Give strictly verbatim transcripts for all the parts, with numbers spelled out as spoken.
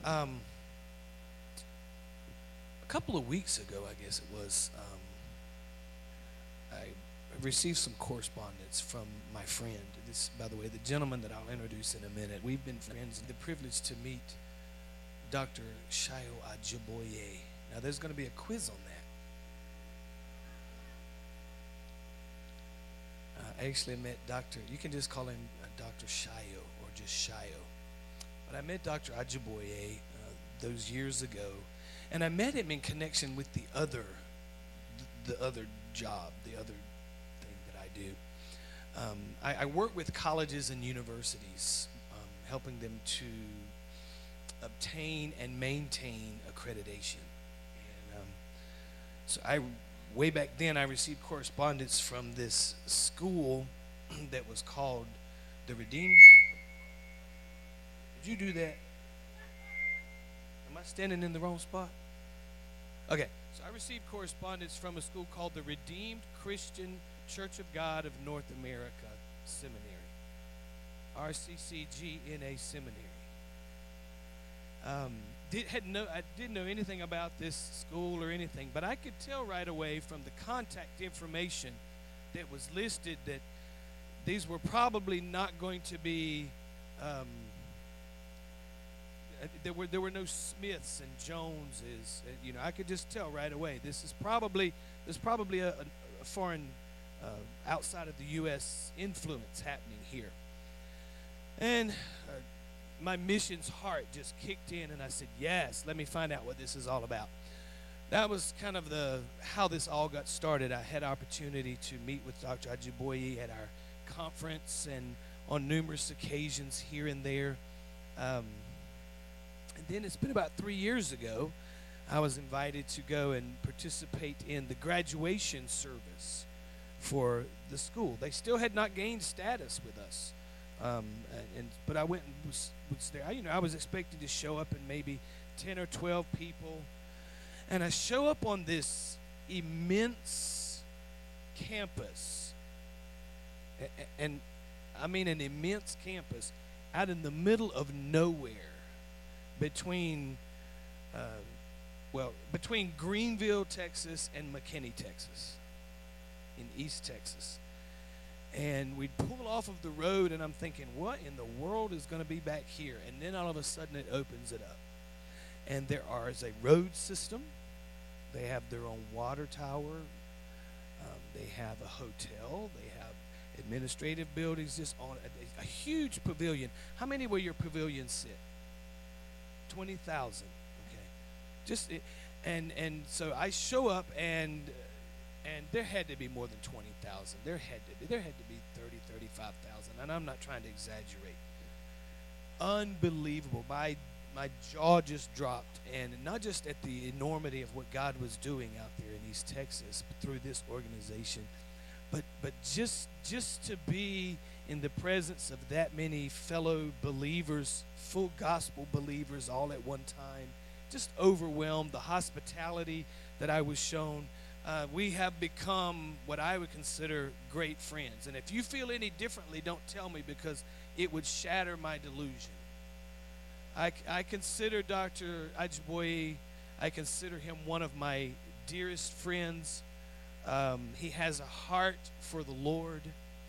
Um, a couple of weeks ago, I guess it was, um, I received some correspondence from my friend. This, by the way, the gentleman that I'll introduce in a minute. We've been friends. The privilege to meet Doctor Shayo Ajiboye. Now, there's going to be a quiz on that. Uh, I actually met Doctor You can just call him uh, Doctor Shayo or just Shayo. But I met Doctor Ajiboye uh, those years ago, and I met him in connection with the other, the, the other job, the other thing that I do. Um, I, I work with colleges and universities, um, helping them to obtain and maintain accreditation. And um, so I, way back then, I received correspondence from this school that was called the Redeemed. Did you do that? Am I standing in the wrong spot? Okay, so I received correspondence from a school called the Redeemed Christian Church of God of North America Seminary, R C C G N A Seminary. Um, did, had no, I didn't know anything about this school or anything, but I could tell right away from the contact information that was listed that these were probably not going to be, um, there were there were no Smiths and Joneses. You know, I could just tell right away this is probably there's probably a, a foreign, uh, outside of the U S influence happening here. And uh, my missions heart just kicked in, and I said, yes, let me find out what this is all about. That was kind of the how this all got started. I had opportunity to meet with Doctor Ajiboye at our conference and on numerous occasions here and there. Um, and then it's been about three years ago, I was invited to go and participate in the graduation service for the school. They still had not gained status with us. Um, and, and but I went and was, was there. I, you know, I was expecting to show up and maybe ten or twelve people, and I show up on this immense campus, and, and I mean an immense campus out in the middle of nowhere, between, uh, well, between Greenville, Texas, and McKinney, Texas, in East Texas. And we'd pull off of the road, and I'm thinking, what in the world is going to be back here? And then all of a sudden it opens it up. And there is a road system. They have their own water tower. Um, they have a hotel. They have administrative buildings just on a, a huge pavilion. How many will your pavilion sit? twenty thousand. Okay. Just, it, and, and so I show up, and And there had to be more than twenty thousand. There had to be. There had to be thirty, thirty-five thousand. And I'm not trying to exaggerate. Unbelievable. My my jaw just dropped. And not just at the enormity of what God was doing out there in East Texas through this organization, but but just just to be in the presence of that many fellow believers, full gospel believers all at one time, just overwhelmed. The hospitality that I was shown. Uh, we have become what I would consider great friends. And if you feel any differently, don't tell me, because it would shatter my delusion. I, I consider Doctor Ajiboye, I consider him one of my dearest friends. Um, he has a heart for the Lord.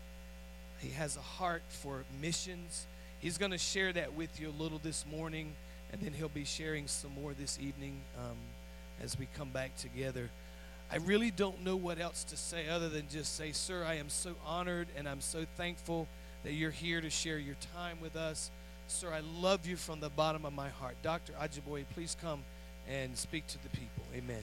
He has a heart for missions. He's going to share that with you a little this morning, and then he'll be sharing some more this evening um, as we come back together. I really don't know what else to say other than just say, sir, I am so honored and I'm so thankful that you're here to share your time with us. Sir, I love you from the bottom of my heart. Doctor Ajiboye, please come and speak to the people. Amen.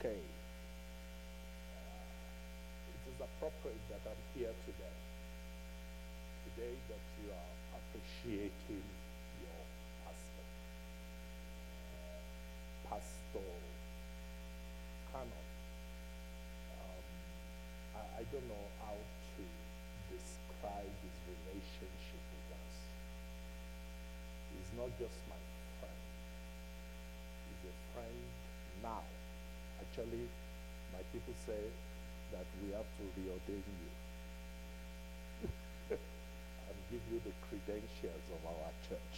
Okay. It is appropriate that I'm here today. Today that you are appreciating your pastor. Pastor Cannon. Um, I, I don't know how to describe his relationship with us. He's not just my friend. He's a friend now. Actually, my people say that we have to reordain you and give you the credentials of our church.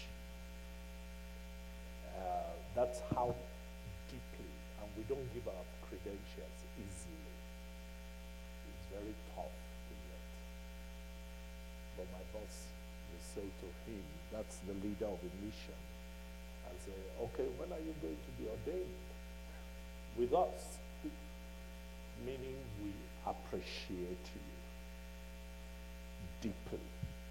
Uh, that's how deeply, and we don't give our credentials easily. It's very tough to get. But my boss will say to him, that's the leader of a mission, and say, okay, when are you going to be ordained? With us. Meaning we appreciate you deeply.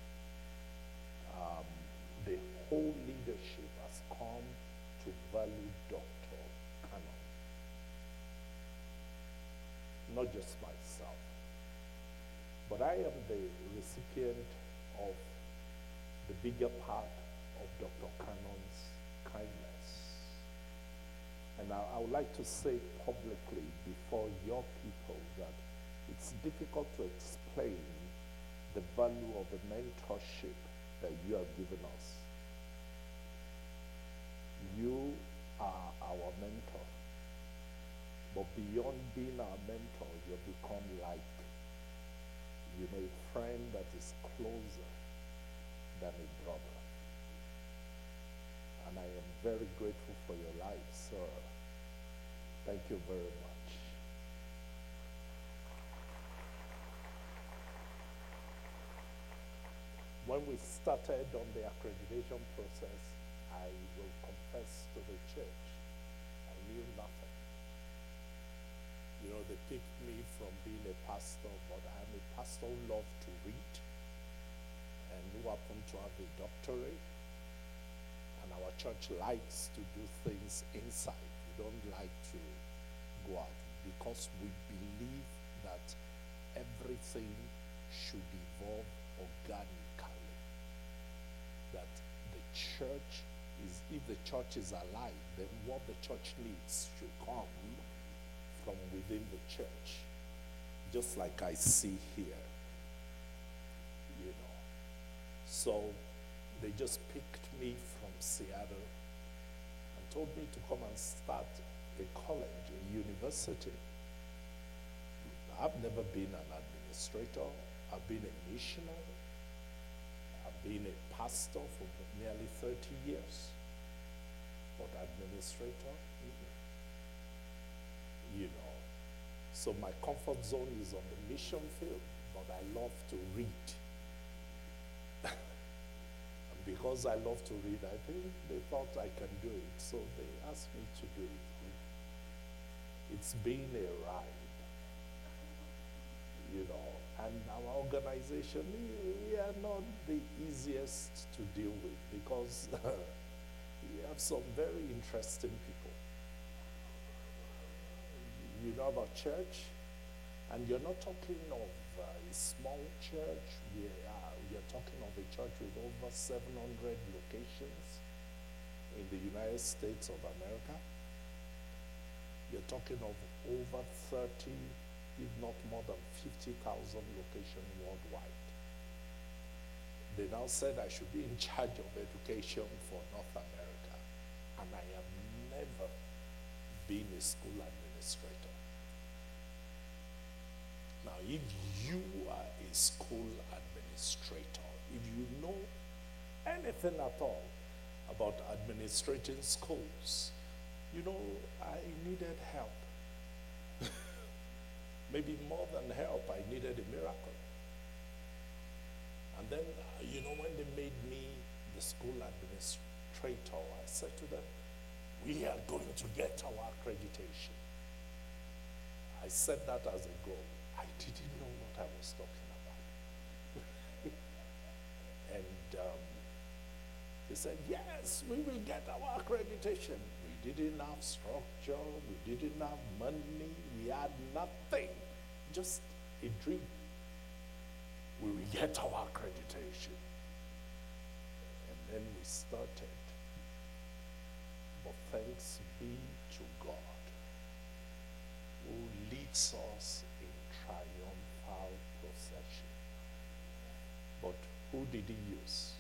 Um, the whole leadership has come to value Doctor Cannon. Not just myself. But I am the recipient of the bigger part of Doctor Cannon's kindness. And I, I would like to say publicly before your people that it's difficult to explain the value of the mentorship that you have given us. You are our mentor. But beyond being our mentor, you have become like, you know, a friend that is closer than a brother. And I am very grateful for your life, sir. Thank you very much. When we started on the accreditation process, I will confess to the church, I knew nothing. You know, they picked me from being a pastor, but I'm a pastor who loved to read and who happened to have a doctorate. And our church likes to do things inside. We don't like to go out because we believe that everything should evolve organically. That the church is, if the church is alive, then what the church needs should come from within the church. Just like I see here, you know. So they just picked me from Seattle and told me to come and start a college, a university. I've never been an administrator. I've been a missionary. I've been a pastor for nearly thirty years. But administrator, mm-mm. You know. So my comfort zone is on the mission field, but I love to read. Because I love to read, I think they thought I can do it, so they asked me to do it. It's been a ride, you know, and our organization, we are not the easiest to deal with because we have some very interesting people. You know about church, and you're not talking of uh, a small church. We are, we are talking of a church with over seven hundred locations in the United States of America. You're talking of over thirty, if not more than fifty thousand locations worldwide. They now said I should be in charge of education for North America, and I have never been a school administrator. Now, if you are a school administrator, if you know anything at all about administrating schools, you know, I needed help. Maybe more than help, I needed a miracle. And then, uh, you know, when they made me the school administrator, I said to them, we are going to get our accreditation. I set that as a goal. I didn't know what I was talking about. And um, they said, yes, we will get our accreditation. We We didn't have structure. We didn't have money. We had nothing. Just a dream. We will get our accreditation. And then we started. But thanks be to God, who leads us in triumphal procession. But who did he use?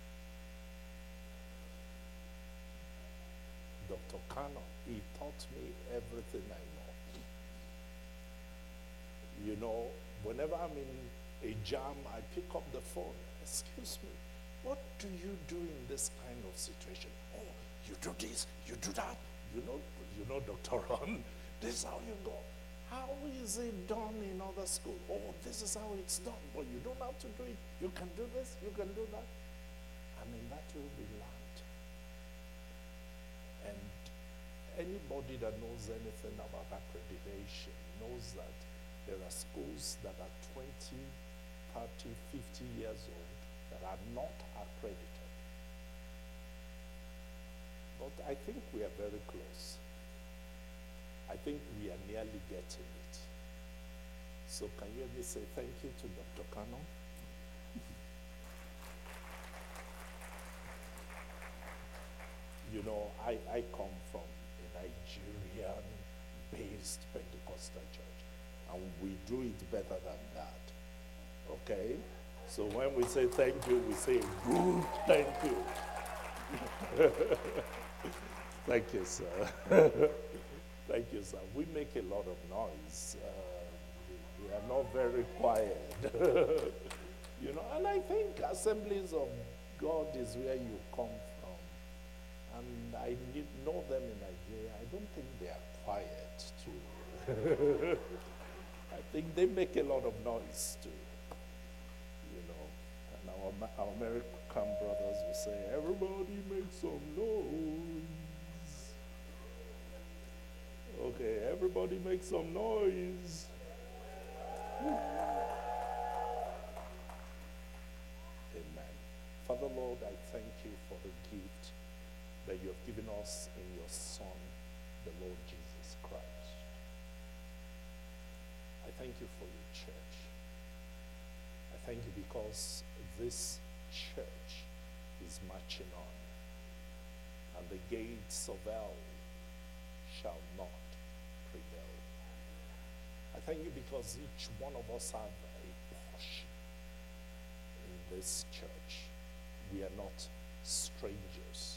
Doctor Cannon. He taught me everything I know. You know, whenever I'm in a jam, I pick up the phone. Excuse me, what do you do in this kind of situation? Oh, you do this, you do that. You know, you know, Doctor Ron, this is how you go. How is it done in other schools? Oh, this is how it's done, but you don't have to do it. You can do this, you can do that. And in that will be learned. And anybody that knows anything about accreditation knows that there are schools that are twenty, thirty, fifty years old that are not accredited. But I think we are very close. I think we are nearly getting it. So can you hear me say thank you to Doctor Cannon? You know, I, I come from a Nigerian-based Pentecostal church, and we do it better than that, okay? So when we say thank you, we say good thank you. Thank you, sir. Thank you, sir. We make a lot of noise. Uh, we, we are not very quiet. You know, and I think Assemblies of God is where you come from. And I need, know them in Nigeria. I don't think they are quiet, too. I think they make a lot of noise, too. You know, and our, our American brothers will say, everybody make some noise. Okay, everybody make some noise. Amen. Father, Lord, I thank you for the gift that you have given us in your Son, the Lord Jesus Christ. I thank you for your church. I thank you because this church is marching on, and the gates of hell shall not prevail. I thank you because each one of us have a portion in this church. We are not strangers.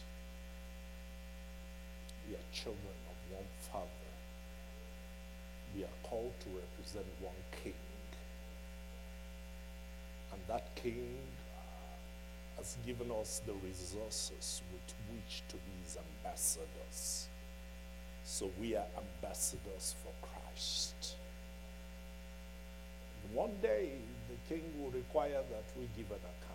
We are children of one Father. We are called to represent one King. And that King uh, has given us the resources with which to be his ambassadors. So we are ambassadors for Christ. One day, the King will require that we give an account.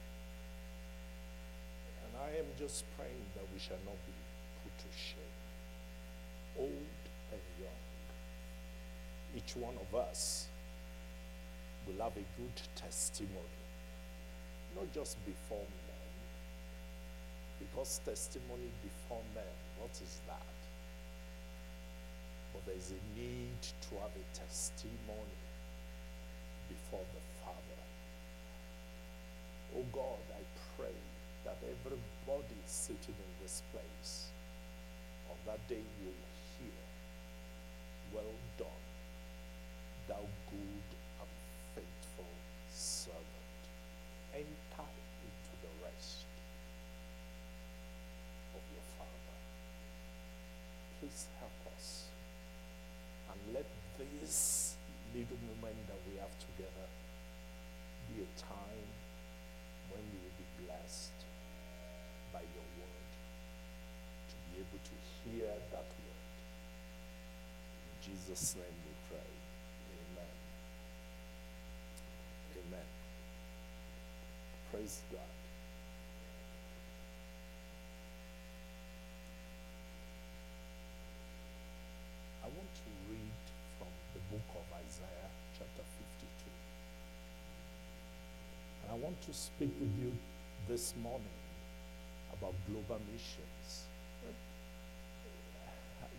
And I am just praying that we shall not be put to shame, old and young. Each one of us will have a good testimony, not just before men, because testimony before men, what is that? But there is a need to have a testimony before the Father. Oh God, I pray that everybody sitting in this place on that day will hear, well done, thou good and faithful servant. Enter into the rest of your Father. Please help us. And let this little moment that we have together be a time when we will be blessed by your word, to be able to hear that word. In Jesus' name we pray. Amen. Amen. Praise God. I want to read from the book of Isaiah, chapter fifty-two. And I want to speak with you this morning about global missions.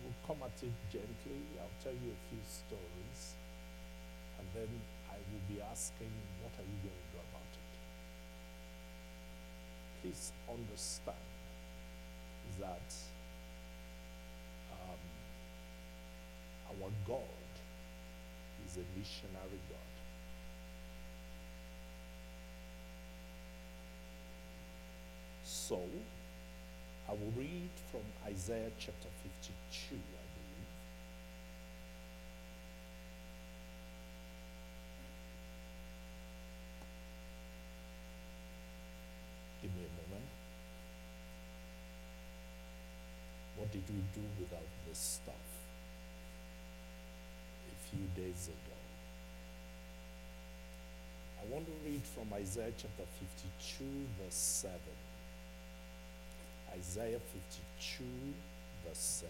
We'll come at it gently. I'll tell you a few stories. And then I will be asking, what are you going to do about it? Please understand that um, our God is a missionary God. So, I will read from Isaiah chapter fifty-two, I believe. Give me a moment. What did we do without this stuff a few days ago? I want to read from Isaiah chapter fifty-two, verse seven. Isaiah fifty-two, verse seven.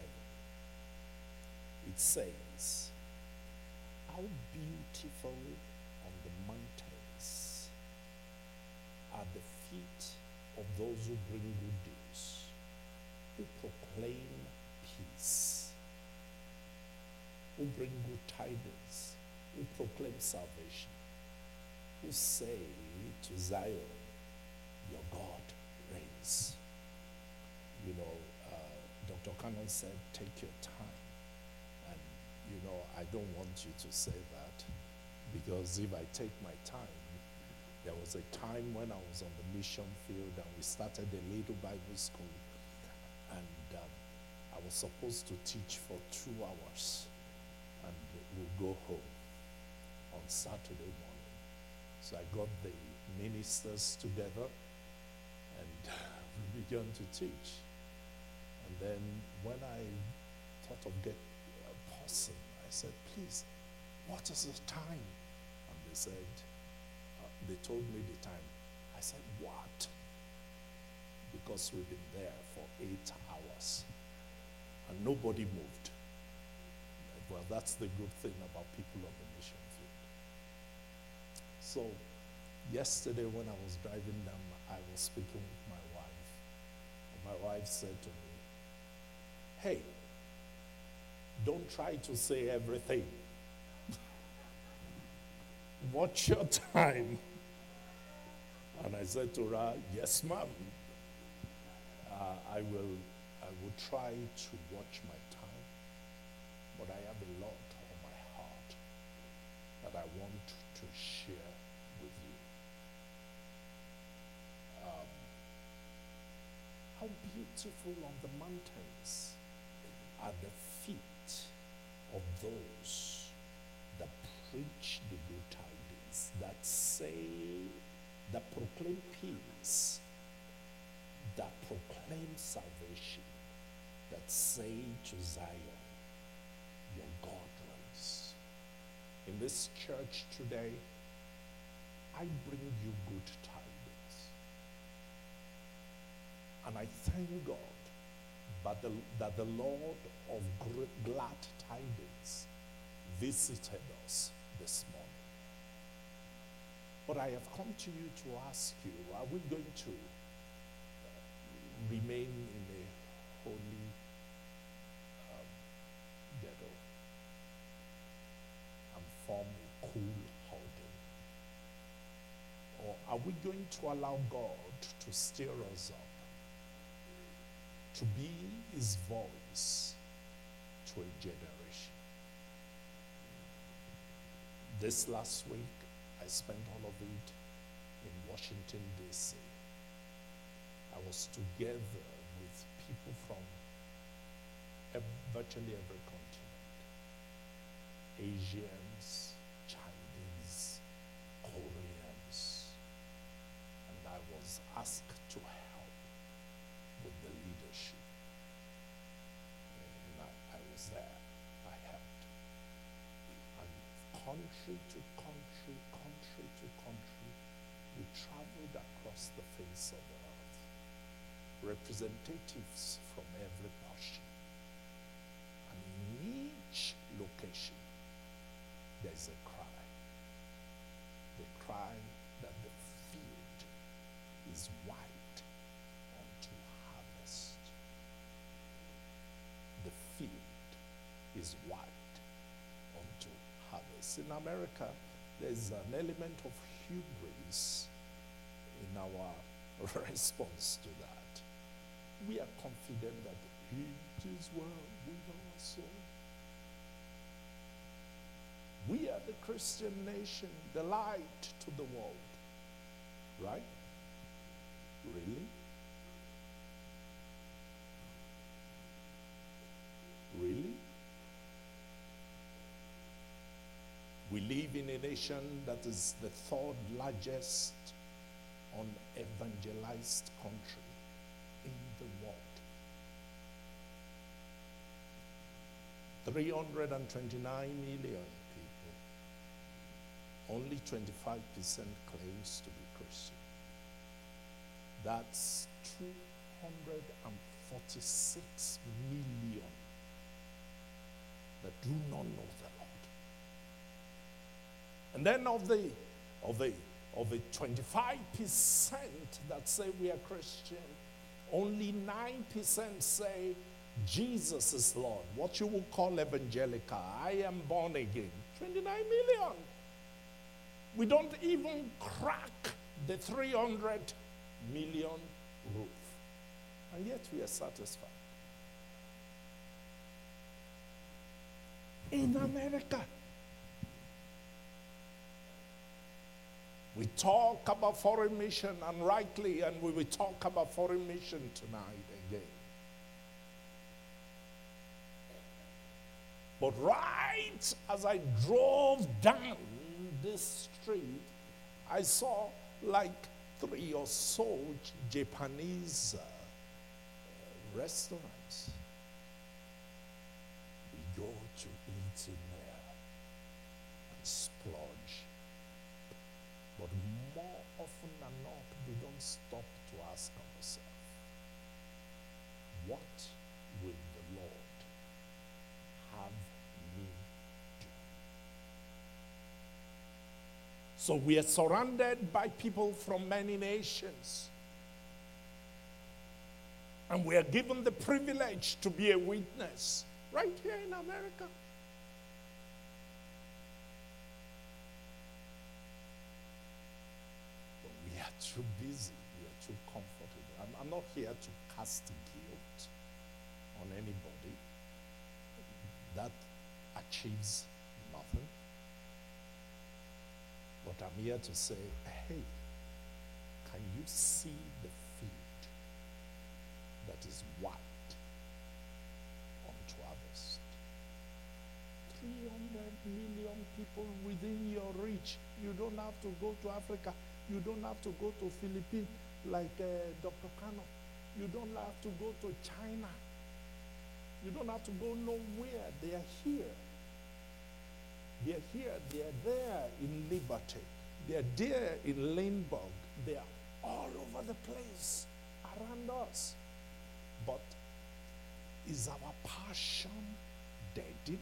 It says, how beautiful on the mountains are the feet of those who bring good news, who proclaim peace, who bring good tidings, who proclaim salvation, who say to Zion, your God reigns. You know, uh, Doctor Cannon said, take your time. And, you know, I don't want you to say that, because if I take my time, there was a time when I was on the mission field and we started a little Bible school, and um, I was supposed to teach for two hours and we'll go home on Saturday morning. So I got the ministers together and we began to teach. And then when I thought of getting a person, I said, please, what is the time? And they said, uh, they told me the time. I said, what? Because we've been there for eight hours and nobody moved. Well, that's the good thing about people on the mission field. So yesterday when I was driving down, I was speaking with my wife. And my wife said to me, hey, don't try to say everything. Watch your time. And I said to her, yes, ma'am. Uh, I will I will try to watch my time, but I have a lot on my heart that I want to share with you. Um, how beautiful on the mountains are the feet of those that preach the good tidings, that say, that proclaim peace, that proclaim salvation, that say to Zion, your God reigns. In this church today, I bring you good tidings. And I thank God but the, that the Lord of great, glad tidings visited us this morning. But I have come to you to ask you, are we going to remain in a holy um, ghetto and form a cool holding? Or are we going to allow God to stir us up, to be his voice to a generation? This last week, I spent all of it in Washington, D C I was together with people from ev- virtually every continent. Asians, Chinese, Koreans. And I was asked to help with the leadership. And I, I was there. I helped. And country to country, country to country, we traveled across the face of the earth. Representatives from every portion. And in each location, there's a cry. The cry that the field is white unto harvest. The field yes, in America, there's an element of hubris in our response to that. We are confident that it is well with our soul. We are the Christian nation, the light to the world. Right? Really? Really? We live in a nation that is the third largest unevangelized country in the world. three hundred twenty-nine million people. Only twenty-five percent claims to be Christian. That's two hundred forty-six million that do not know the Lord. And then of the of the of the twenty-five percent that say we are Christian, only nine percent say Jesus is Lord. What you would call evangelical. I am born again. twenty-nine million. We don't even crack the three hundred million roof. And yet we are satisfied. In America, we talk about foreign mission, and rightly, and we will talk about foreign mission tonight again. But right as I drove down this street, I saw like three or so Japanese uh, restaurants. We go to eat in there and splurge. But more often than not, we don't stop to ask ourselves, what will the Lord have me do? So we are surrounded by people from many nations. And we are given the privilege to be a witness right here in America. But we are too busy. We are too comfortable. I'm, I'm not here to cast guilt on anybody. That achieves nothing. But I'm here to say, hey, can you see the field that is white unto harvest? three hundred million people within your reach. You don't have to go to Africa. You don't have to go to Philippines like uh, Doctor Kano. You don't have to go to China. You don't have to go nowhere. They are here. They are here. They are there in Liberty. They are there in Lindbergh. They are all over the place around us. But is our passion deadened?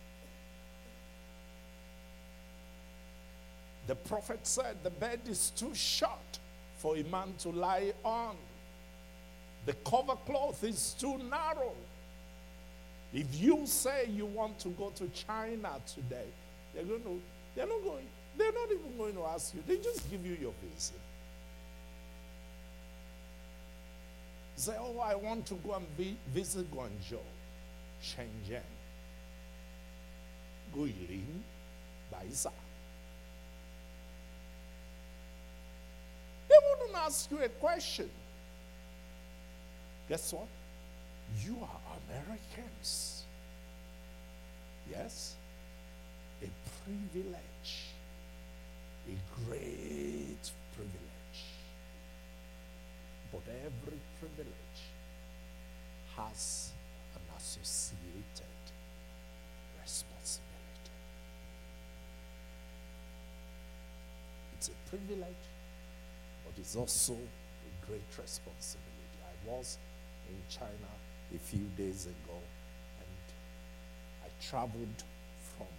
The prophet said the bed is too short for a man to lie on. The cover cloth is too narrow. If you say you want to go to China today, they're going to, they're not going, they're not even going to ask you. They just give you your visa. Say, oh, I want to go and vi- visit Guangzhou, Shenzhen, Guilin, Baisa. They wouldn't ask you a question. Guess what? You are Americans. Yes? A privilege. A great privilege. But every privilege has an associated responsibility. It's a privilege, but it's also a great responsibility. I was in China a few days ago, and I traveled from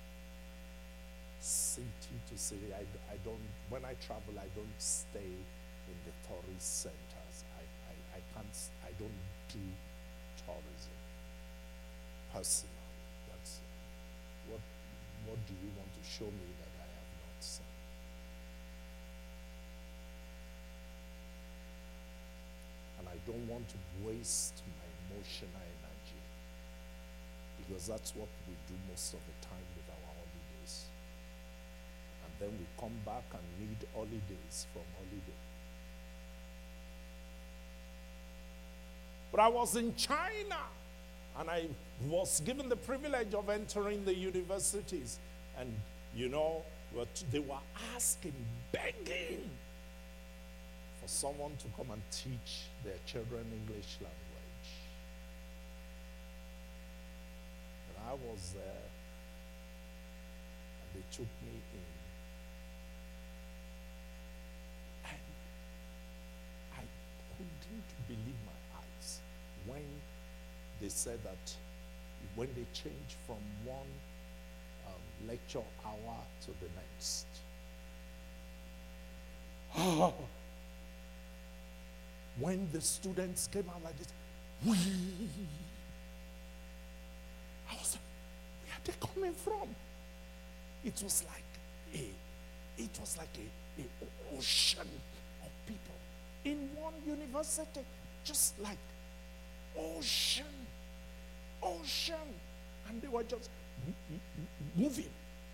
city to city. I, I don't, when I travel, I don't stay in the tourist centers. I, I, I can't, I don't do tourism personally. That's what, what do you want to show me that I have not sinned? And I don't want to waste my emotional energy, because that's what we do most of the time with our holidays. And then we come back and need holidays from holiday. But I was in China, and I was given the privilege of entering the universities. And, you know, but they were asking, begging for someone to come and teach their children English language. And I was there, and they took me in. And I couldn't believe my eyes when they said that when they changed from one um, lecture hour to the next. When the students came out like this, whee, I was like, where are they coming from? It was like a, it was like a, a ocean of people in one university, just like ocean, ocean, and they were just m- m- moving.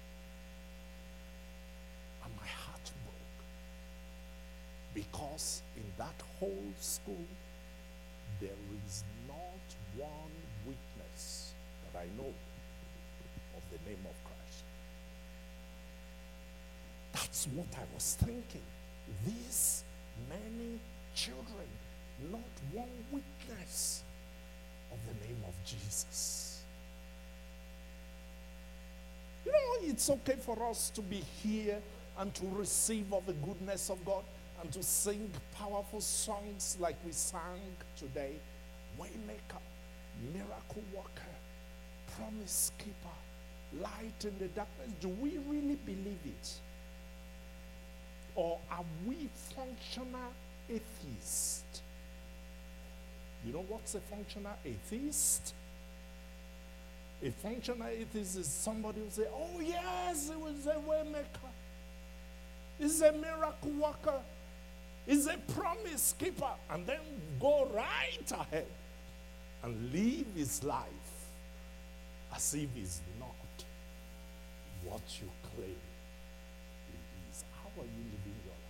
And my heart broke, because in that whole school, there is not one witness that I know of the name of Christ. That's what I was thinking. These many children, not one witness of the name of Jesus. You know, it's okay for us to be here and to receive of the goodness of God and to sing powerful songs like we sang today. Waymaker, miracle worker, promise keeper, light in the darkness. Do we really believe it? Or are we functional atheists? You know what's a functional atheist? A functional atheist is somebody who say, oh yes, it was a way maker. He's a miracle worker. He's a promise keeper. And then go right ahead and live his life as if he's not what you claim he is. How are you living your life?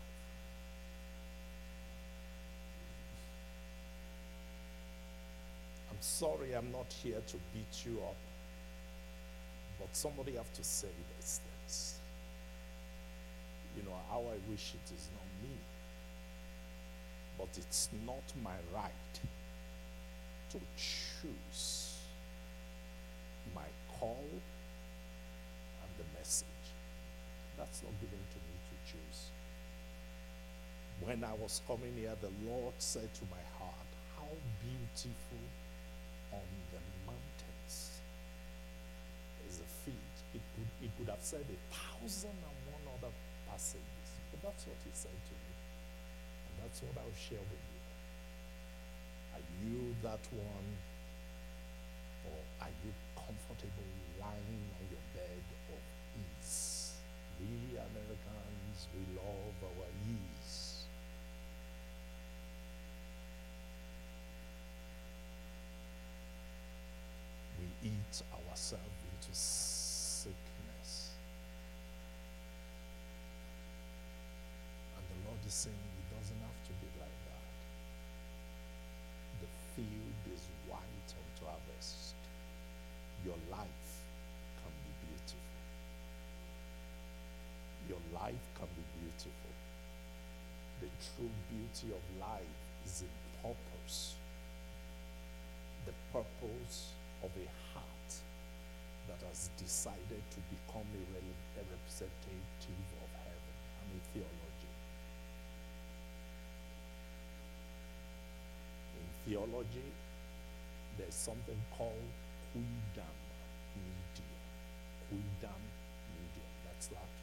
I'm sorry, I'm not here to beat you up, but somebody have to say these things. You know, how I wish it is not me, but it's not my right to choose my call and the message. That's not given to me to choose. When I was coming here, the Lord said to my heart, how beautiful on the mountains is the feet. It could, it could have said a thousand and one other passages, but that's what he said to me. And that's what I'll share with you. Are you that one, or are you comfortable lying on your bed of ease? We Americans, we love our ease. We eat ourselves into sickness. And the Lord is saying it doesn't have to be like that. The field is white unto harvest. Your life can be beautiful. Your life can be beautiful. The true beauty of life is in purpose. The purpose of a heart that has decided to become a, re- a representative of heaven. I'm a theologian. In theology, there's something called quidam medium. Quidam medium. That's Latin.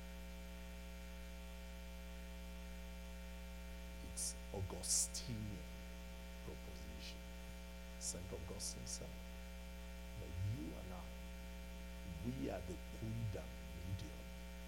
It's Augustinian proposition. Saint Augustine said, but you and I, we we are the Quidam medium.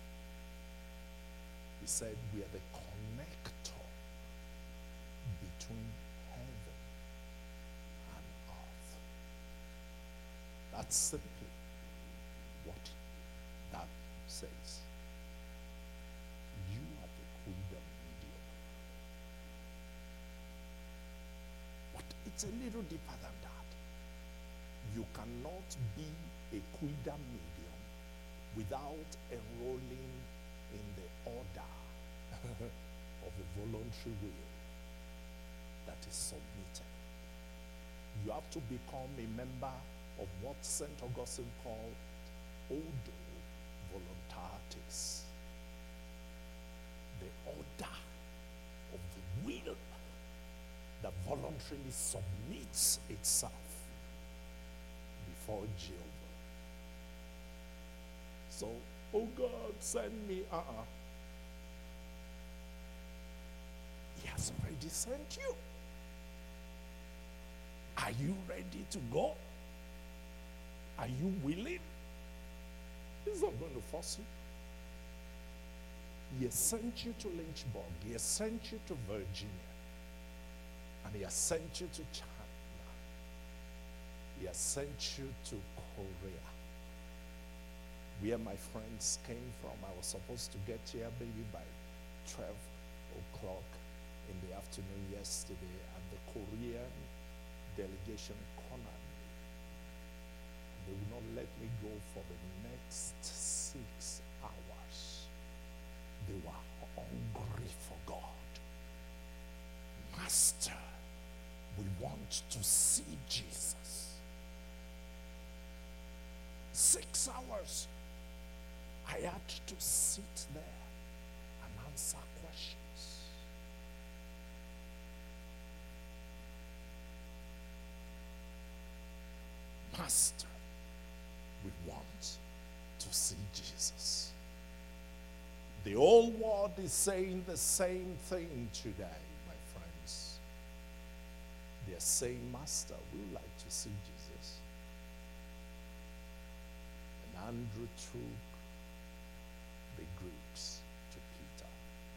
He said we are the connector between heaven and earth. That's simply what that says. You are the Quidam medium. But it's a little deeper than that. You cannot be a Quidam medium without enrolling in the order of the voluntary will that is submitted. You have to become a member of what Saint Augustine called Ordo Voluntatis, the order of the will that voluntarily submits itself before Jehovah. So, oh God, send me, uh-uh. He has already sent you. Are you ready to go? Are you willing? He's not going to force you. He has sent you to Lynchburg. He has sent you to Virginia. And he has sent you to China. He has sent you to Korea, where my friends came from. I was supposed to get here maybe by twelve o'clock in the afternoon yesterday, and the Korean delegation cornered me. They would not let me go for the next six hours. They were hungry for God. Master, we want to see Jesus. Six hours. I had to sit there and answer questions. Master, we want to see Jesus. The whole world is saying the same thing today, my friends. They're saying, Master, we would like to see Jesus. And Andrew took the Greeks to Peter.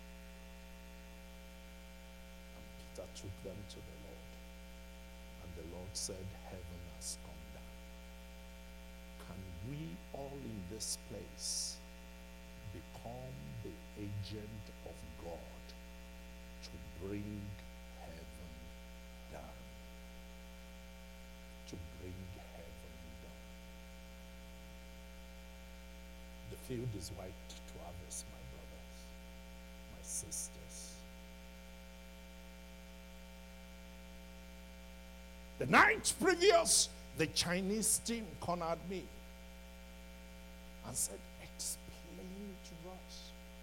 And Peter took them to the Lord. And the Lord said, heaven has come down. Can we all in this place become the agent of God to bring heaven down? To bring heaven down. The field is white to harvest, my brothers, my sisters. The night previous, the Chinese team cornered me and said, explain to us.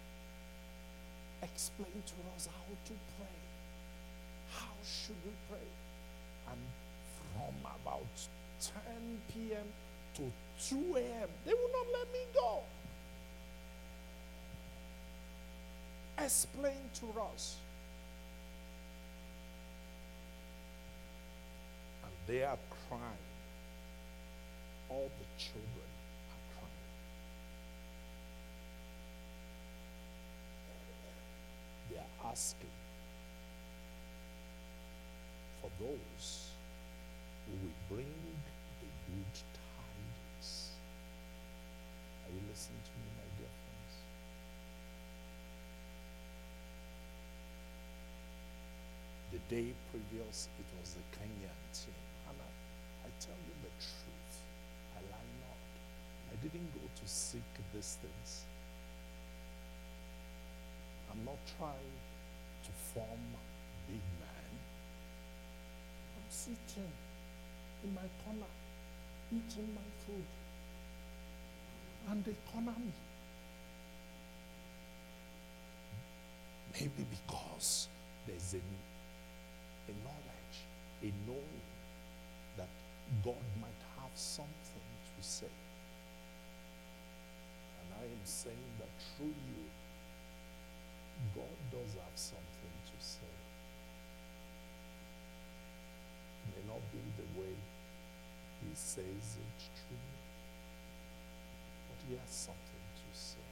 Explain to us how to pray. How should we pray? And from about ten p.m. to two a.m., they would not let me go. Explain to us. And they are crying. All the children are crying. They are asking for those who will bring the good tidings. Are you listening to me, my dear friends? The day previous, it was the Kenyan team. And I, I tell you the truth, I lie not. I didn't go to seek these things. I'm not trying to form big man. I'm sitting in my corner, eating my food. And they corner me. Maybe because there's a a knowledge, a knowing that God might have something to say. And I am saying that through you, God does have something to say. It may not be the way he says it through me, but he has something to say.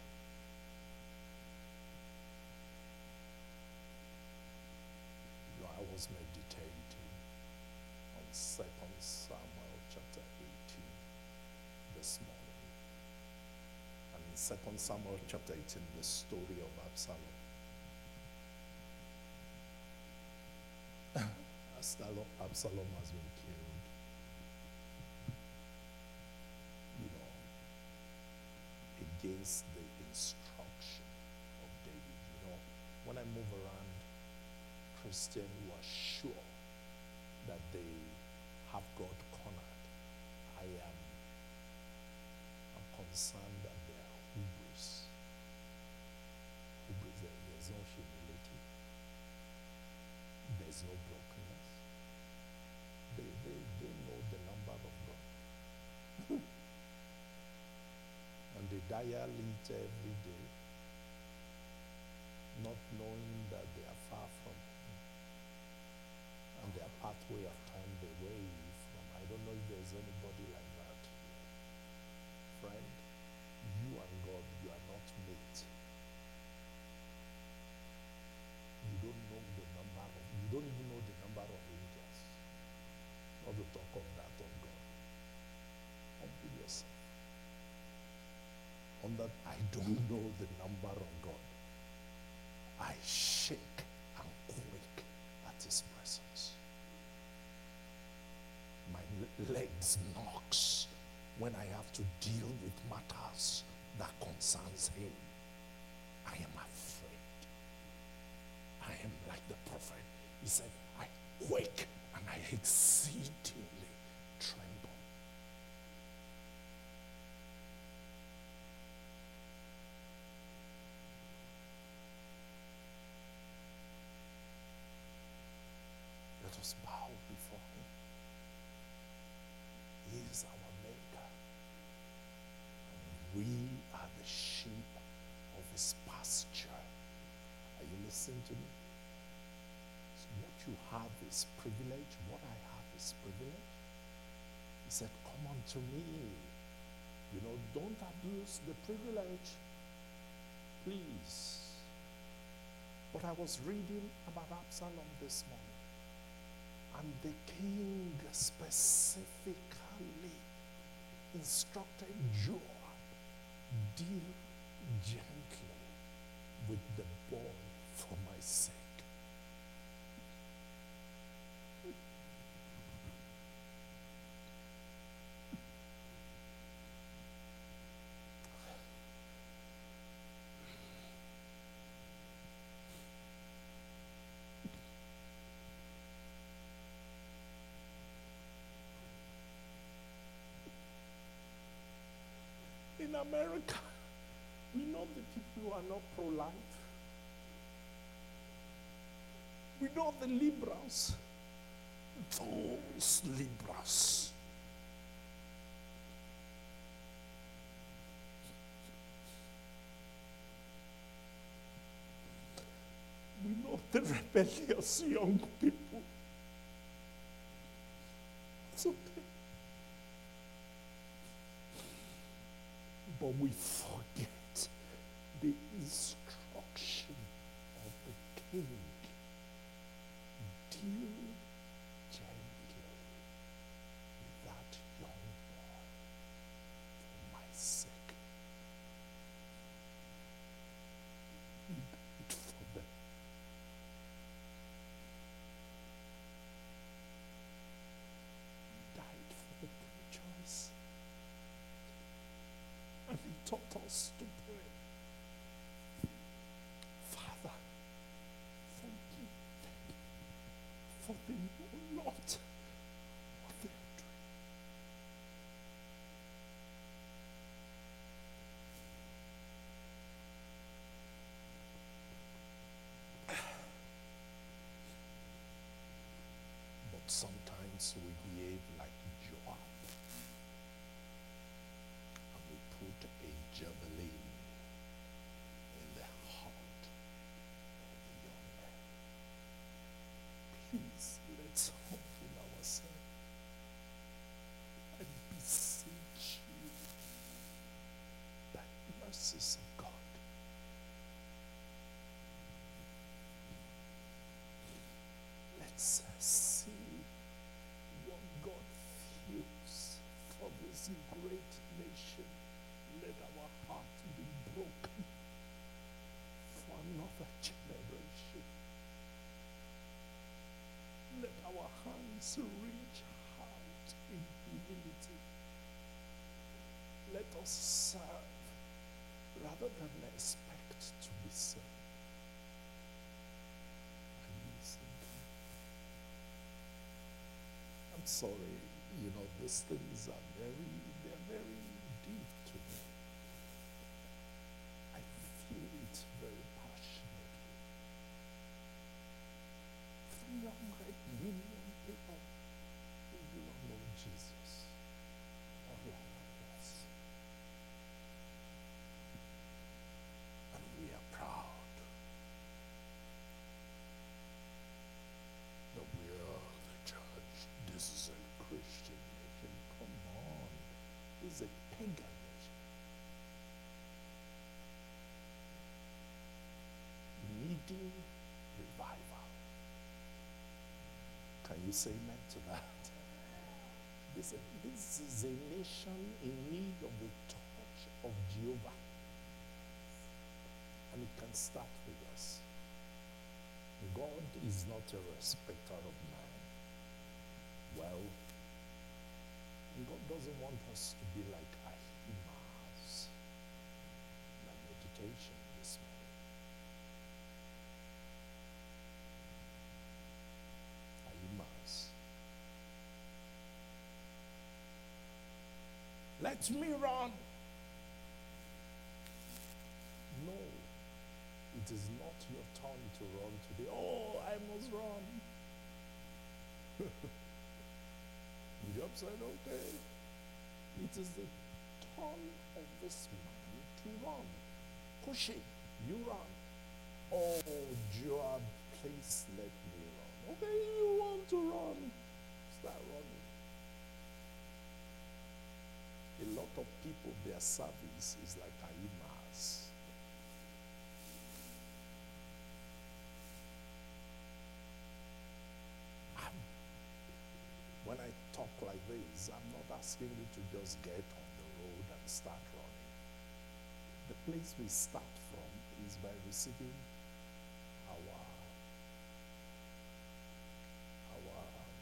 You know, I was meditating on Second Samuel chapter eighteen this morning. And in Second Samuel chapter eighteen, the story of Absalom. Absalom, Absalom has been killed. You know, against the instruction of David. You know, when I move around Christians who are sure that they have God cornered, I am I'm concerned that they are hubris. Hubris, there- there's no humility. There's no brokenness. They, they, they know the number of God. And they dilate every day, not knowing that they are far from Him. And their pathway have turned away from. I don't know if there's anybody like that. Friend, you and God, you are not mate. You don't know the number of, you don't even know the number of angels. Not to talk of that of God. Humble yourself. On that, I don't know the number of God. I shake and quake at His presence. My le- legs knocks when I have to deal with matters that concerns Him. I am afraid. I am like the prophet. He said, I quake and I exceedingly tremble. Let us bow before Him. He is our Maker. We are the sheep of His pasture. Are you listening to me? So what you have is privilege. What I have is privilege. He said, come unto me. You know, don't abuse the privilege. Please. But I was reading about Absalom this morning. And the king specifically instructed Joab, deal gently with the boy for my sake. In America, we know the people who are not pro-life. We know the liberals. Those liberals. We know the rebellious young people. It's okay. But we forget the instruction of the king. Deal gently with that young boy for my sake. He died for them. He died for the pro-choice. And He taught us to pray. Father, forgive them, for they know not what they are doing. But sometimes we behave like Joab. And we put a javelin mercies of God. Let's see what God feels for this great nation. Let our hearts be broken for another generation. Let our hands reach out in humility. Let us serve rather than expect to be served. I'm sorry, you know, these things are very, they're very deep to me. I feel it very passionately. three hundred million people who do not know Jesus all around us. And we are proud that we are the church. This is a Christian nation. Come on. This is a pagan nation. Needing revival. Can you say amen to that? This, this is a nation in need of the touch of Jehovah. And it can start with us. God is not a respecter of man. Well, God doesn't want us to be like Ahimaaz. My meditation this morning. Ahimaaz. Let me run. No, it is not your turn to run today. Oh, I must run. Job said, okay. It is the turn of this man to run. Push it. You run. Oh, Joab, please let me run. Okay, you want to run. Start running. A lot of people, their service is like Ahimaaz. When I talk like this, I'm not asking you to just get on the road and start running. The place we start from is by receiving our, our,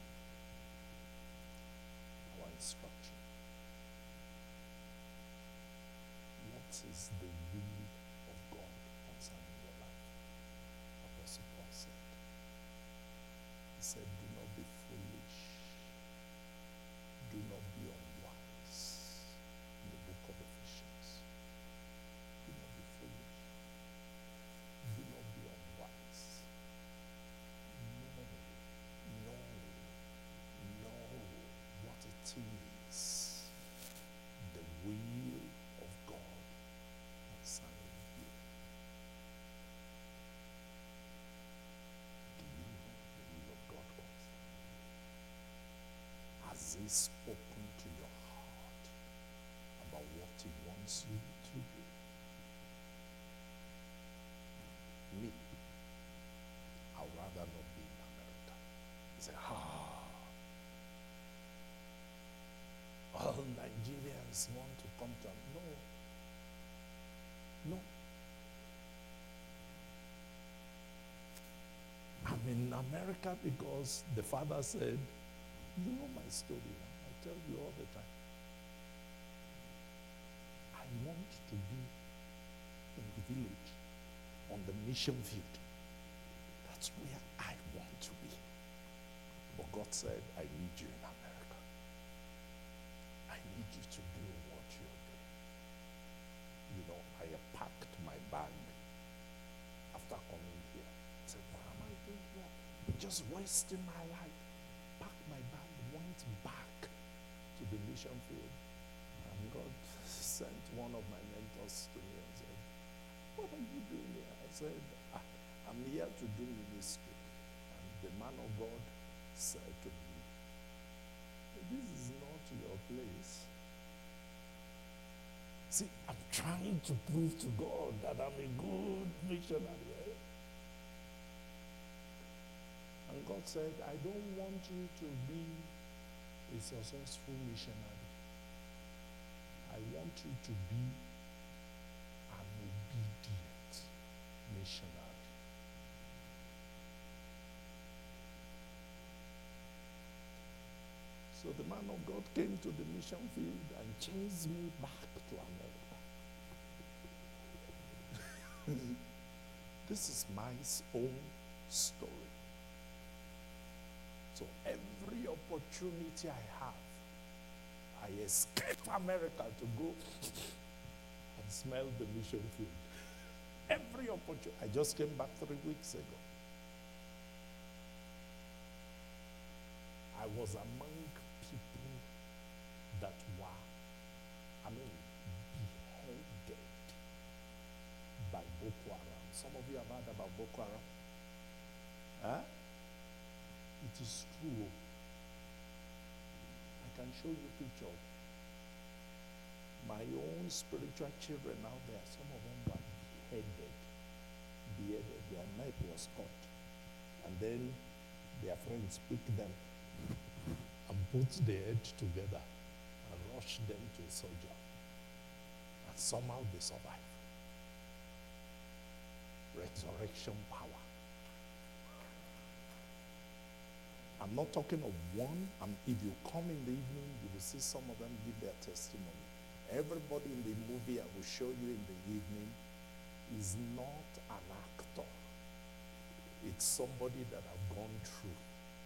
our instruction. What is the will of God concerning your life? Apostle Paul said. He said, do not be foolish. Do not be unwise. In the book of Ephesians. Do not be foolish. Do not be unwise. Know, know, know what it is. The will of God concerning you. Do you know the will of God concerning you? Has He spoken to your heart about what He wants you to do? Me, I'd rather not be in America. You say, ah, all Nigerians want to come to America. No. No. I'm in America because the father said, you know my story. I tell you all the time. I want to be in the village, on the mission field. That's where I want to be. But God said, I need you in America. I need you to do what you're doing. You know, I packed my bag after coming here. I said, what am I doing here? Just wasting my life. Packed my bag. Went back to the mission field, and God sent one of my mentors to me and said, what are you doing here? I said, ah, I'm here to do ministry. And the man of God said to me, this is not your place. See, I'm trying to prove to God that I'm a good missionary. Eh? And God said, I don't want you to be a successful missionary. I want you to be an obedient missionary. So the man of God came to the mission field and chased me back to America. This is my own story. So every opportunity I have, I escape America to go and smell the mission field. Every opportunity. I just came back three weeks ago. I was among people that were, I mean, beheaded by Boko Haram. Some of you have heard about Boko Haram. Huh? It is true. I can show you a picture. My own spiritual children out there, some of them were beheaded. Beheaded. Their neck was cut. And then their friends picked them and put their head together and rushed them to a soldier. And somehow they survived. Resurrection power. I'm not talking of one. Um, if you come in the evening, you will see some of them give their testimony. Everybody in the movie I will show you in the evening is not an actor. It's somebody that I've gone through.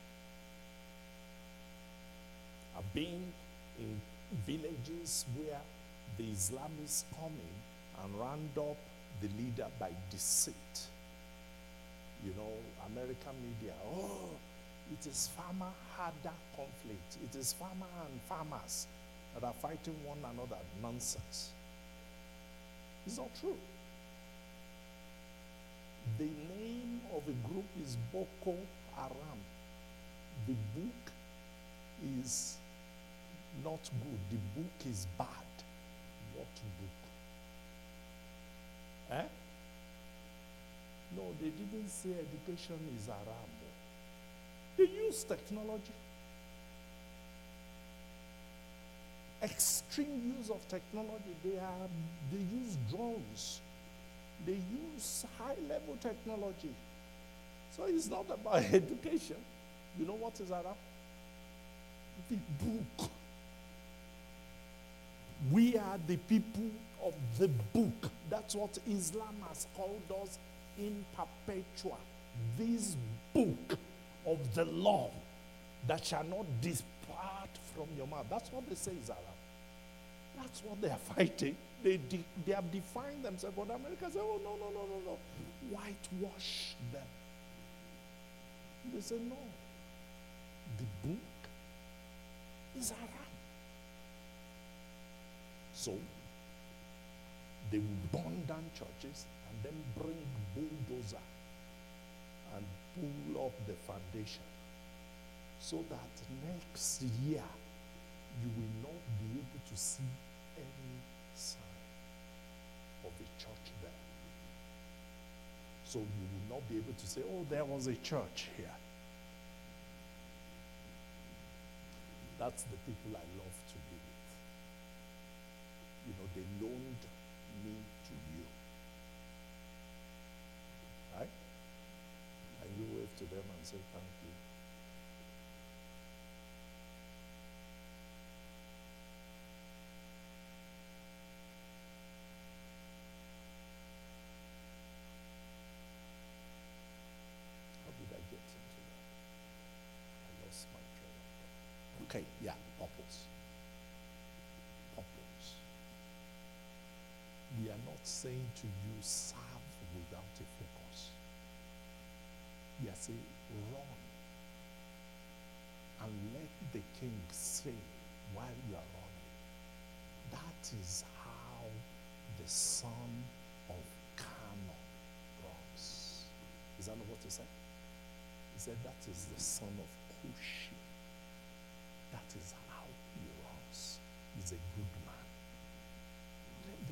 I've been in villages where the Islamists come in and round up the leader by deceit. You know, American media, oh, it is farmer-herder conflict. It is farmer and farmers that are fighting one another. Nonsense. It's not true. The name of a group is Boko Haram. The book is not good. The book is bad. What book? Eh? No, they didn't say education is haram. They use technology. Extreme use of technology. They are they use drones. They use high-level technology. So it's not about education. You know what is haram? The book. We are the people of the book. That's what Islam has called us in perpetua. This book of the law that shall not depart from your mouth. That's what they say is haram. That's what they are fighting. They, de- they have defined themselves. But America says, oh, no, no, no, no, no. Whitewash them. They say, no. The book is haram. So, they will burn down churches and then bring bulldozer and pull up the foundation so that next year you will not be able to see any sign of a church there. So you will not be able to say, oh, there was a church here. That's the people I love to be with. You know, they loaned me to you. Right? And you wave to them and say, thank you. How did I get into that? I lost my train of thought. Okay, yeah, purpose. Purpose. We are not saying to you, serve without a focus. We are saying, run. And let the king say while you are running. That is how the son of Canon runs. Is that not what he said? He said that is the son of Cushi. That is how he runs. He's a good man.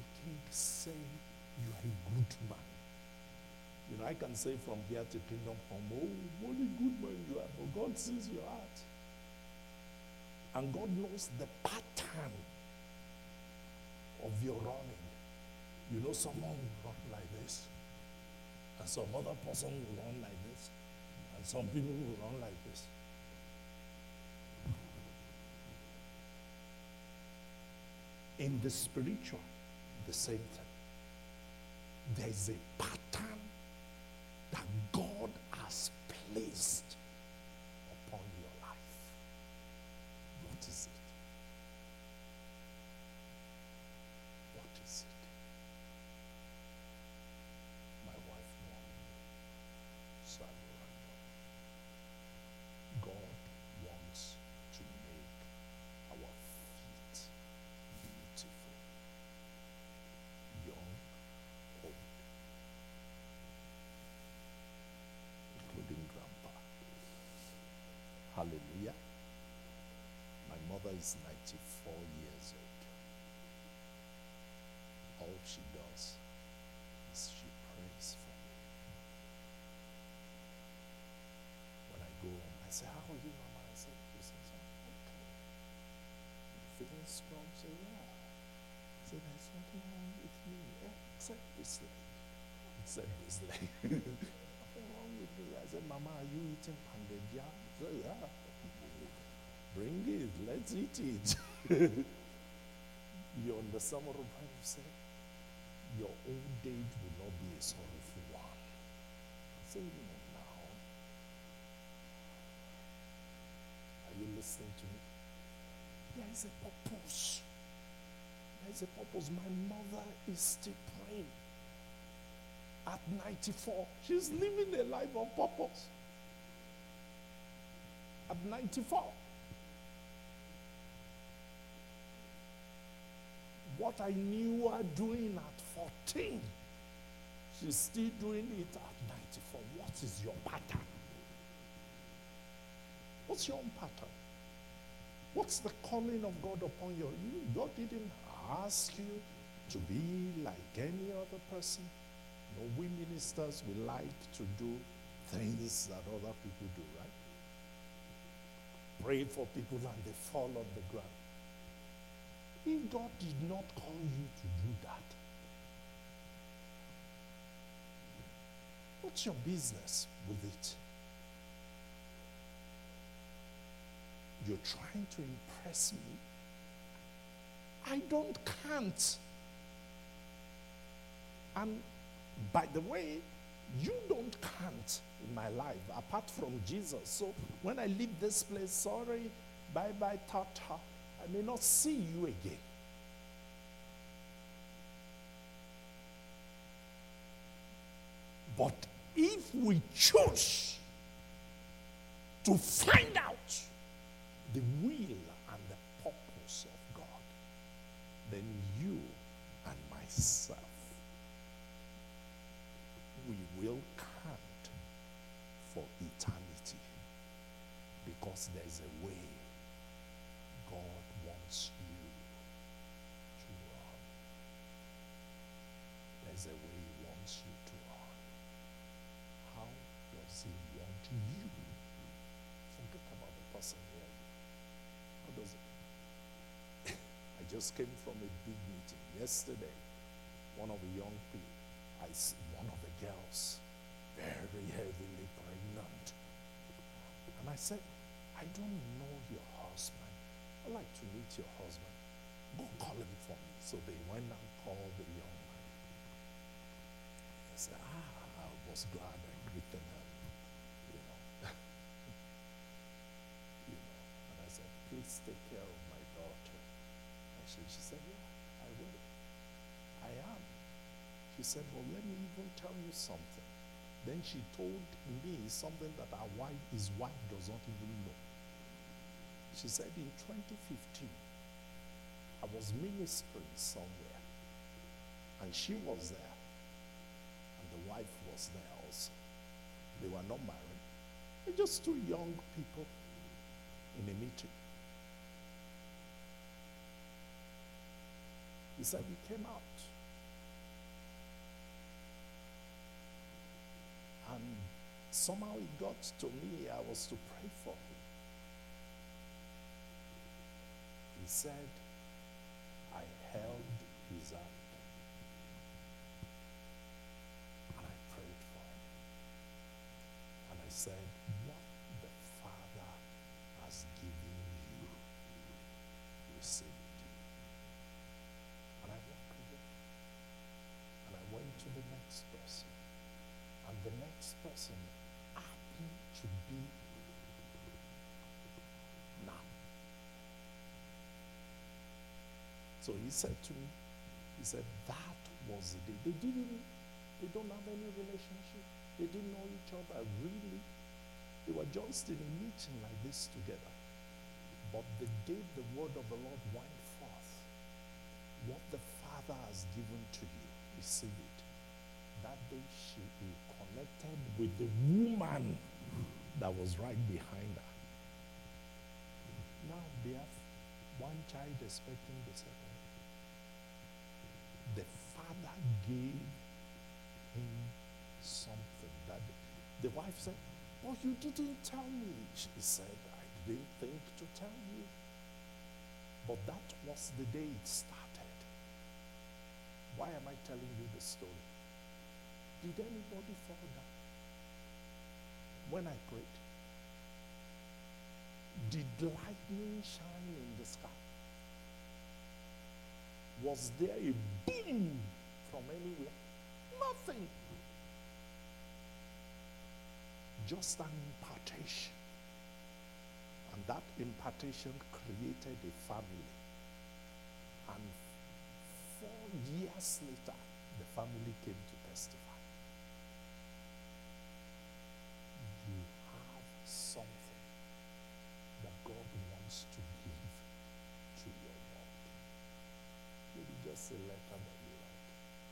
very good man. You know, I can say from here to Kingdom Come, oh, what a good man you are. But God sees your heart. And God knows the pattern of your running. You know, someone will run like this, and some other person will run like this, and some people will run like this. In the spiritual, the same thing. There is a pattern that God has placed upon your life. What is it? What is it? My wife won, so I will run on. God wants to make our feet beautiful, young, old, including grandpa. Hallelujah. My mother is ninety-four years old. All she does is she prays for me. When I go home, I say, how are you, Mama? I say, she says, I'm okay. You feeling strong? I say, yeah. I said, there's nothing wrong with me, except this leg. Except this leg. Nothing wrong with me. I said, Mama, are you eating pounded yam? I said, yeah. Bring it, let's eat it. You understand what I'm trying to say? Your old age will not be a sorrowful one. I say, you know, now. Are you listening to me? There is a purpose. There is a purpose. My mother is still praying. At ninety-four, she's living a life of purpose. At ninety-four. What I knew her doing at fourteen, she's still doing it at ninety-four. What is your pattern? What's your own pattern? What's the calling of God upon you? you? God didn't ask you to be like any other person. No, we ministers, we like to do things that other people do, right? Pray for people and they fall on the ground. If God did not call you to do that, what's your business with it? You're trying to impress me. I don't can't. And by the way, you don't can't in my life apart from Jesus. So when I leave this place, sorry, bye-bye, ta-ta. I may not see you again. But if we choose to find out the will and the purpose of God, then you and myself, we will count for eternity, because there is a way God wants you to run. There's a way He wants you to run. How does He want you? Forget about the person here. How does it? I just came from a big meeting yesterday. One of the young people, I see one of the girls, very heavily pregnant. And I said, I don't know your husband. I'd like to meet your husband. Go call him for me. So they went and called the young man. I said, ah, I was glad I greeted him. You know. you know. And I said, please take care of my daughter. And she, she said, yeah, I will. I am. She said, well, let me even tell you something. Then she told me something that our wife, his wife does not even know. She said, in twenty fifteen, I was ministering somewhere, and she was there, and the wife was there also. They were not married. They're just two young people in a meeting. He said, we came out. somehow it got to me. I was to pray for him. He said, I held his hand and I prayed for him. And I said, what the Father has given you, receive it. And I walked with it. And I went to the next person. And the next person happened to be now. So he said to me, he said, that was the day. They didn't, they don't have any relationship. They didn't know each other, really. They were just in a meeting like this together. But the day the word of the Lord went forth, what the Father has given to you, receive it. That day she be connected with the woman that was right behind her. Now they have one child expecting the second. The Father gave him something that the wife said, oh, you didn't tell me. She said, I didn't think to tell you. But that was the day it started. Why am I telling you the story? Did anybody fall down when I prayed? Did lightning shine in the sky? Was there a boom from anywhere? Nothing. Just an impartation. And that impartation created a family. And four years later, the family came to testify. You have something that God wants to give to your world. Maybe just a letter that you write.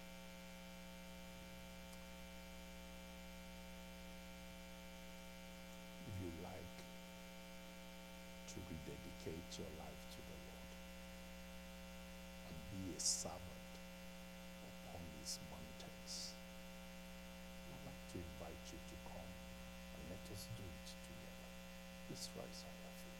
If you like to rededicate your life to the Lord and be a servant upon his mountains, I'd like to invite you to come and let us do it together. Let's rise on our feet.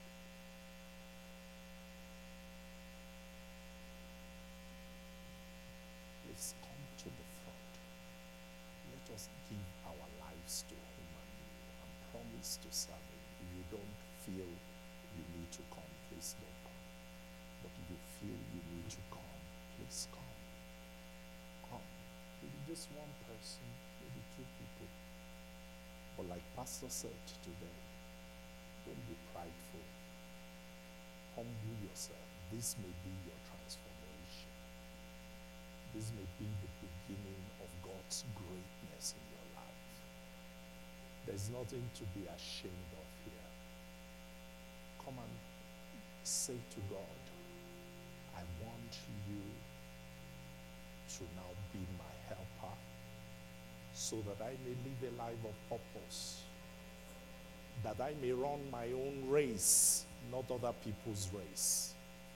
Let's come to the front. Let us give our lives to him and, and promise to serve him. If you don't feel you need to come, please don't come. But if you feel you need to come, please come. Come. Maybe just one person, maybe two people. But like Pastor said today, don't be prideful. Humble yourself. This may be your transformation. This may be the beginning of God's greatness in your life. There's nothing to be ashamed of here. Come and say to God, I want you to now be my helper so that I may live a life of purpose, that I may run my own race, not other people's race.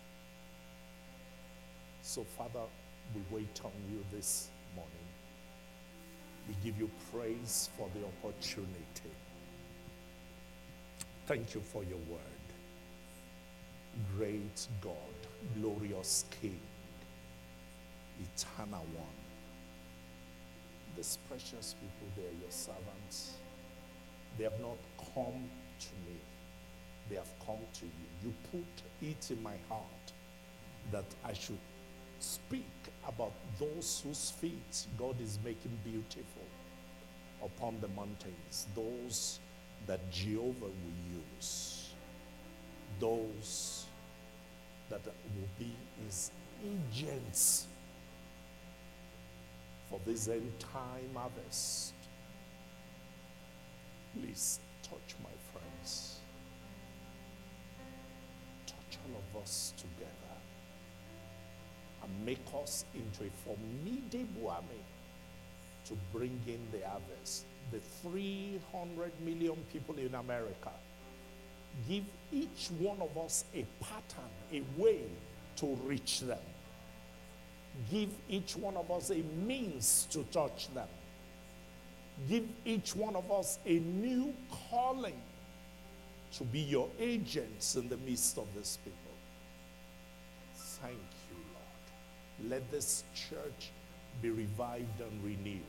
So, Father, we wait on you this morning. We give you praise for the opportunity. Thank you for your word. Great God, glorious King, eternal one. These precious people, they are your servants. They have not come to me. They have come to you. You put it in my heart that I should speak about those whose feet God is making beautiful upon the mountains, those that Jehovah will use, those that will be his agents for this end time harvest. Please touch my friends. Touch all of us together. And make us into a formidable army to bring in the harvest. The three hundred million people in America. Give each one of us a pattern, a way to reach them. Give each one of us a means to touch them. Give each one of us a new calling to be your agents in the midst of this people. Thank you, Lord. Let this church be revived and renewed.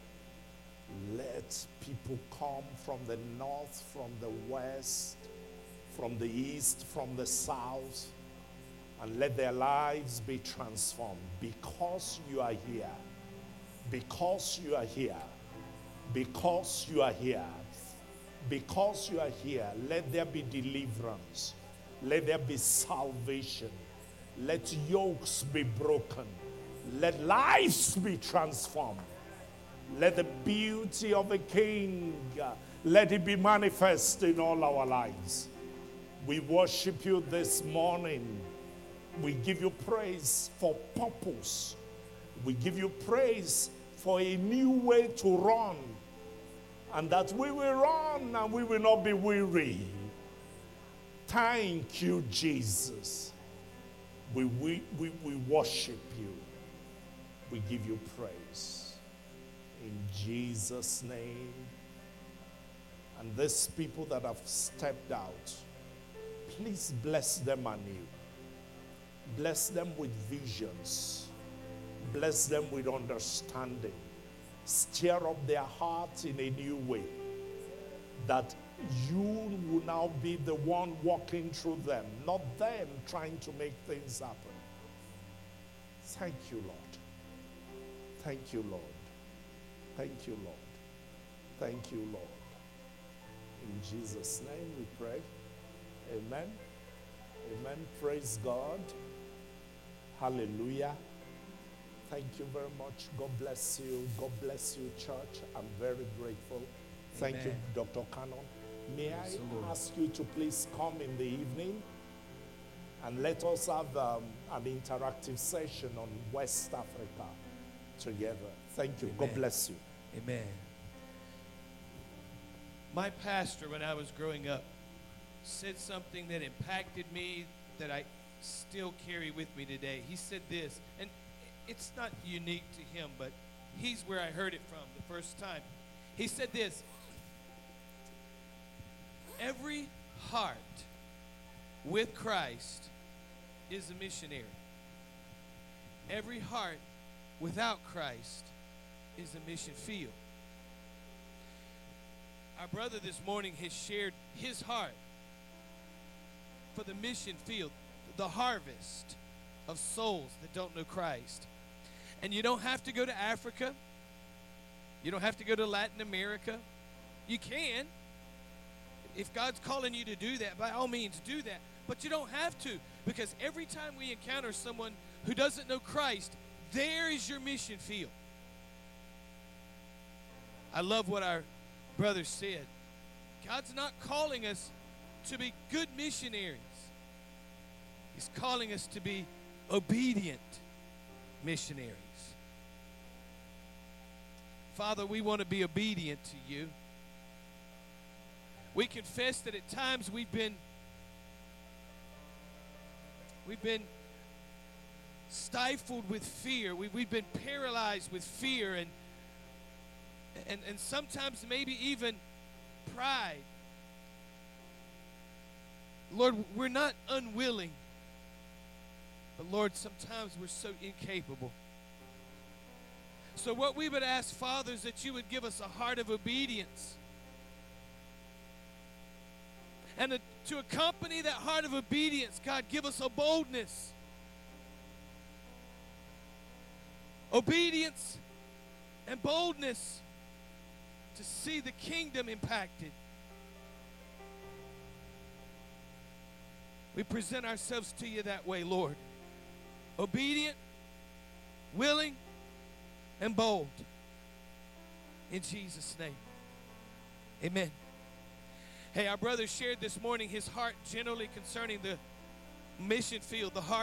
Let people come from the north, from the west, from the east, from the south, and let their lives be transformed because you are here. Because you are here. Because you are here. Because you are here, let there be deliverance. Let there be salvation. Let yokes be broken. Let lives be transformed. Let the beauty of the King, uh, let it be manifest in all our lives. We worship you this morning. We give you praise for purpose. We give you praise for a new way to run. And that we will run and we will not be weary. Thank you, Jesus. We, we, we, we worship you. We give you praise. In Jesus' name. And these people that have stepped out, please bless them anew. Bless them with visions. Bless them with understanding. Stir up their hearts in a new way, that you will now be the one walking through them, not them trying to make things happen. Thank you, Lord. Thank you, Lord. Thank you, Lord. Thank you, Lord. In Jesus' name we pray. Amen. Amen. Praise God. Hallelujah. Thank you very much. God bless you. God bless you, church. I'm very grateful. Thank Amen. You, Doctor Cannon. May I ask you to please come in the evening and let us have um, an interactive session on West Africa together. Thank you. Amen. God bless you. Amen. My pastor, when I was growing up, said something that impacted me that I still carry with me today. He said this, and it's not unique to him, but he's where I heard it from the first time. He said this: every heart with Christ is a missionary. Every heart without Christ is a mission field. Our brother this morning has shared his heart for the mission field, the harvest of souls that don't know Christ. And you don't have to go to Africa. You don't have to go to Latin America. You can. If God's calling you to do that, by all means do that. But you don't have to, because every time we encounter someone who doesn't know Christ, there is your mission field. I love what our brother said. God's not calling us to be good missionaries. He's calling us to be obedient missionaries. Father, we want to be obedient to you. We confess that at times we've been we've been stifled with fear. We, we've been paralyzed with fear and, and, and sometimes maybe even pride. Lord, we're not unwilling, but Lord, sometimes we're so incapable. So what we would ask, Father, is that you would give us a heart of obedience. And to, to accompany that heart of obedience, God, give us a boldness. Obedience and boldness to see the kingdom impacted. We present ourselves to you that way, Lord. Obedient, willing, and bold. In Jesus' name. Amen. Hey, our brother shared this morning his heart generally concerning the mission field, the heart.